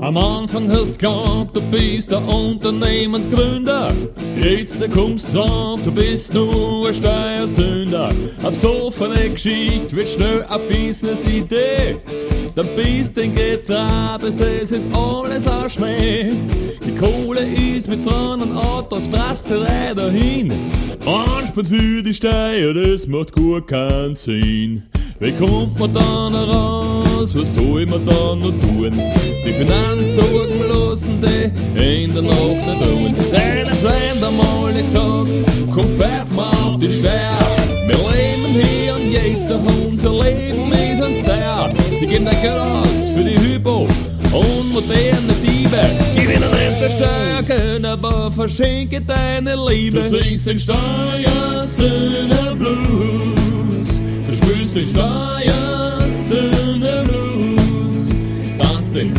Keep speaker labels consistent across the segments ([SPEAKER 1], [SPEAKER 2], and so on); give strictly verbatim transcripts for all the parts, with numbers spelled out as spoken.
[SPEAKER 1] Am Anfang hast du geglaubt, du bist der Unternehmensgründer. Jetzt kommst du drauf, du bist nur ein Steuersünder. Ab so eine Geschichte wird schnell eine Business-Idee. Dann bist du ein Getrabes, das ist alles ein Schmäh. Die Kohle ist mit Frauen und Autos, Brasserei dahin. Ansparen für die Steuer, das macht gut keinen Sinn. Wie kommt man dann raus, was soll man dann noch tun? Die Finanzsorgen lassen die in der Nacht nicht ruhen. Deine Freunde haben alle gesagt, komm pfeif mal auf die Steuer. Wir leben hier und jetzt, doch unser Leben ist ein Steuer. Sie geben dein Geld aus für die Hypo und moderne Diebe. Gib ihnen nicht Stärke, aber verschenke deine Liebe. Du singst den Steuersünder Blues, du spürst den Steuersünder Blues, tanzt den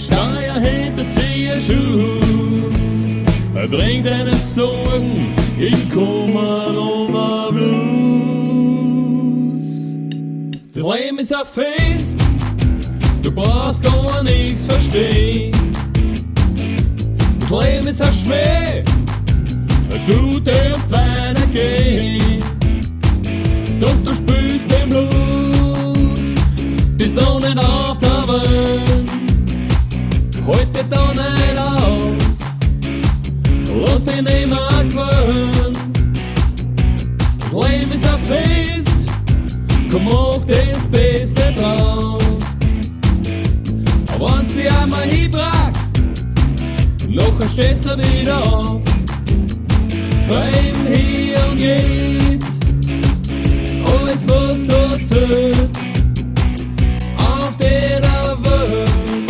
[SPEAKER 1] Steuerhinterzieher-Schuss, bring deine Sorgen in Kummer Blues. Das Leben ist ein Fest, du brauchst gar nichts verstehen. Das Leben ist ein Schmäh, du darfst weitergehen. Doch du spürst den Blues, bist doch nicht auf der Welt. Halt dich doch nicht auf, lass dich nicht mehr gewöhnen. Das Leben ist ein Fest, komm mach das Beste draus. Aber wenn's dich einmal hinbracht, nachher stehst du wieder auf. Beim Hier und Jetzt, alles was da zählt, auf der Welt,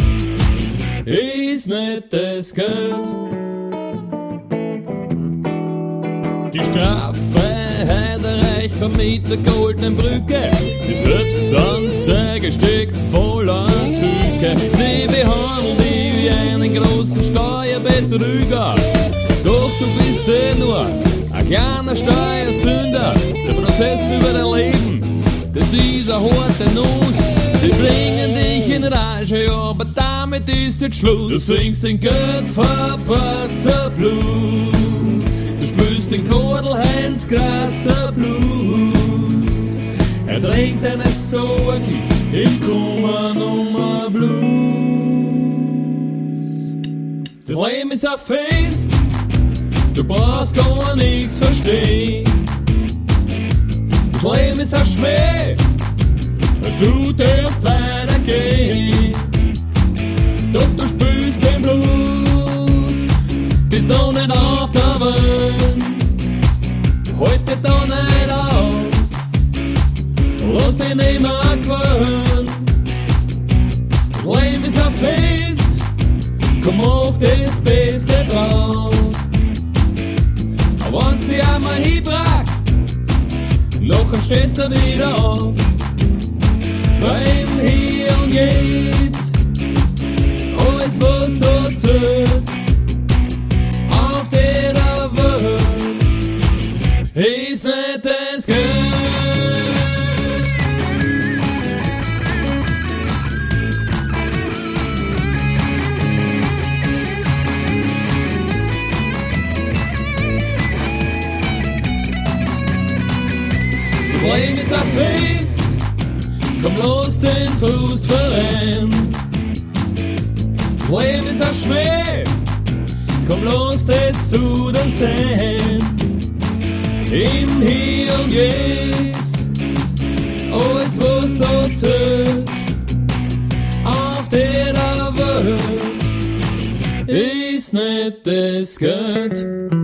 [SPEAKER 1] ist nicht das Geld. Die Straffreiheit erreicht man mit der goldenen Brücke. Die Selbstanzeige steckt voller Tücke. Sie behandeln dich wie einen großen Steuerbetrüger. Doch du bist eh nur ein kleiner Steuersünder. Der Prozess über dein Leben, das ist eine harte Nuss. Sie bringen dich in Rage, aber damit ist jetzt Schluss. Du singst den Geldverpasser Blues, du spürst den Kordelheinz krasser Blues. Er trägt deine Sorgen im Kummer Blues. Das Leben ist ein Fest, du brauchst gar nichts verstehen. Das Leben ist ein Schmäh, du darfst weitergehen. Doch du spürst den Blues, bist doch nicht auf der Welt. Halt dich doch nicht auf, lass dich nicht mehr gewöhnen. Das Leben ist ein Fest, komm mach das Beste draus. Aber wenn's dich einmal hinbracht, nachher stehst du wieder auf. Beim Hier und Jetzt, alles was da zählt, auf der Welt, ist nicht das Geld. Das Leben ist ein Fest, komm los den Frust verrenn. Das Leben ist ein Schmäh, komm los das Suden sehen. Im Hier und Jetzt, alles was da zählt, auf der Welt, ist nicht das Geld.